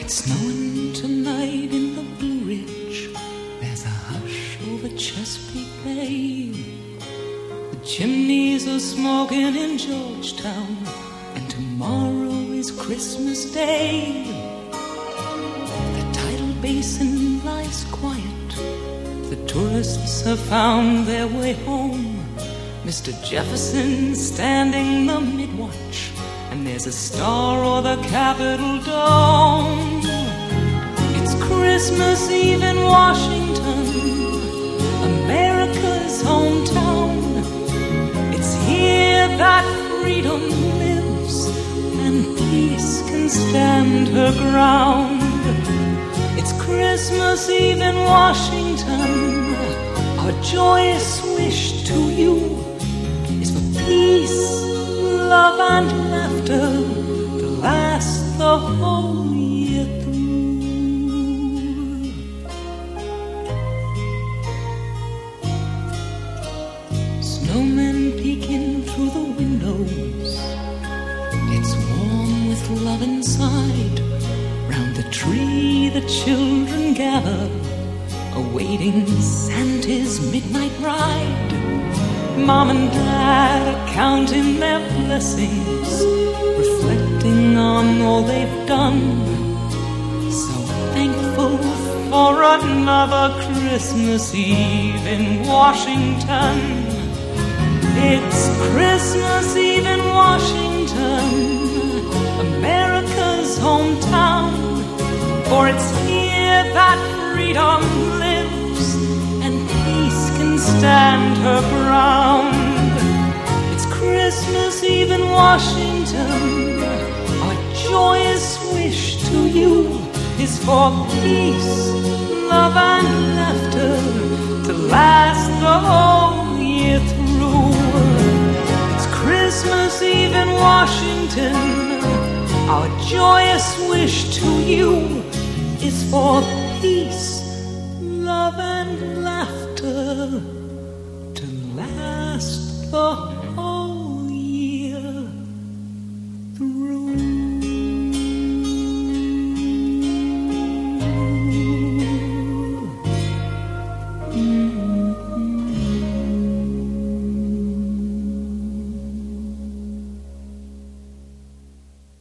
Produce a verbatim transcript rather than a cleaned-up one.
Snowing tonight in the Blue Ridge. There's a hush over Chesapeake Bay. The chimneys are smoking in Georgetown, and tomorrow is Christmas Day. The tidal basin lies quiet. The tourists have found their way home. Mister Jefferson standing the mid-watch, and there's a star o'er the Capitol dome. It's Christmas Eve in Washington, America's hometown. It's here that freedom lives, and peace can stand her ground. It's Christmas Eve in Washington. Our joyous wish to you is for peace, love and laughter to last the whole year through. Snowmen peeking through the windows. It's warm with love inside. Round the tree the children gather, awaiting Santa's midnight ride. Mom and Dad are counting their blessings, reflecting on all they've done. So thankful for another Christmas Eve in Washington. It's Christmas Eve in Washington, America's hometown. For it's here that freedom lives, and peace can stand her ground. It's Christmas Eve in Washington. Our joyous wish to you is for peace, love and laughter to last the whole year through. It's Christmas Eve in Washington. Our joyous wish to you is for peace, love and laughter to last the